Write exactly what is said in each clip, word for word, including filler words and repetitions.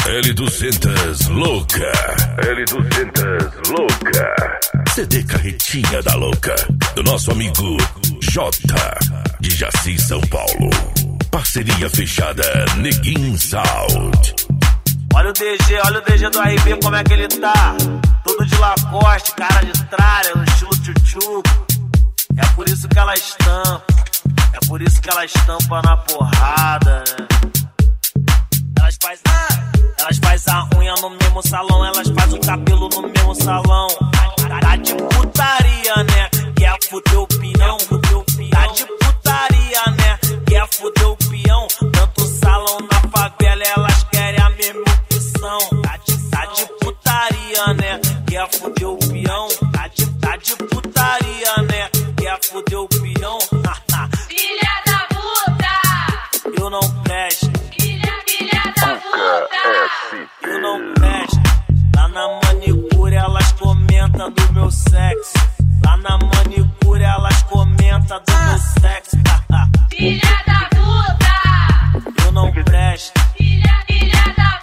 L duzentos louca. L duzentos louca. C D Carretinha da Louca. Do nosso amigo J. De Jaci, São Paulo. Parceria fechada Neguin Sound. Olha o D G, olha o D G do R B, como é que ele tá. Todo de Lacoste, cara de tralha, no estilo tchutchu. É por isso que ela estampa. É por isso que ela estampa na porrada, né? Elas faz, elas faz a unha no mesmo salão, elas faz o cabelo no mesmo salão. Tá de putaria, né? Quer fuder o peão, tá de putaria, né? Quer fuder o peão. Tanto salão na favela, elas querem a mesma opção. Tá de, tá de putaria, né? Quer fuder o peão. Tá de, tá de putaria, né? Quer fuder o peão. Filha da puta! Eu não presto. Filha, filha da puta! Eu não presto. Lá na manicure elas comentam do meu sexo. Lá na manicure elas comentam do meu sexo. Filha da puta! Eu não presto. Filha, filha da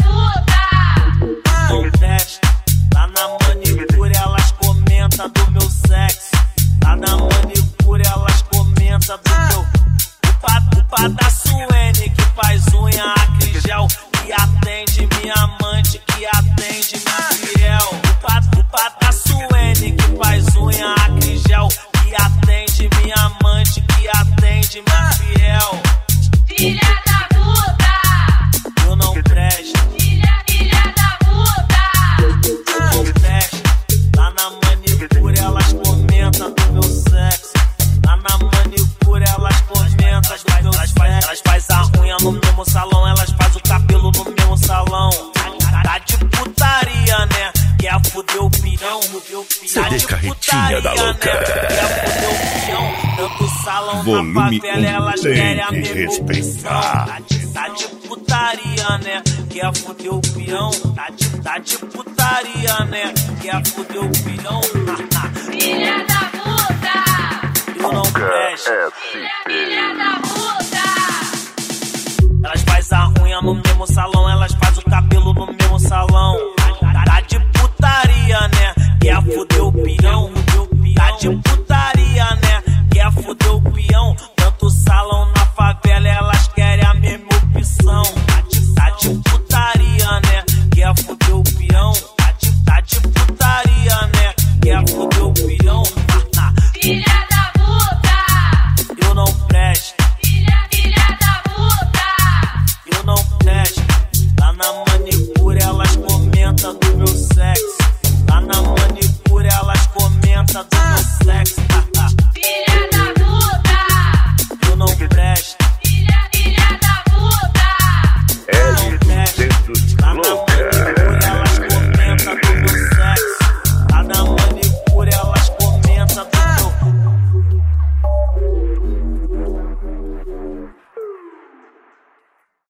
puta! Não presto. Lá na manicure elas comentam do meu sexo. Lá na manicure elas comentam do meu. O pá da Suene que faz unha, Acrigel, que atende minha amante, que atende minha fiel. O pá da Suene que faz unha, Acrigel, que atende minha amante, que atende minha fiel. Filha da puta! Eu não presto. Filha, filha da puta! Eu não presto. Lá na manicure elas comentam do meu sexo. Lá na manicure elas comentam do meu sexo. Elas faz a unha no mesmo salão, elas faz o cabelo no mesmo salão. Tá de putaria, né? Quer fuder o pião. C D Carretinha da Louca. Quer fuder o pião. Tanto salão na favela, elas querem a mesma opção. Tá de, tá de putaria, né? Quer fuder o pião. Tá de, tá de putaria, né? Quer fuder o pião. Filha da puta! Eu não presto. Filha, filha da puta! Elas faz a unha no mesmo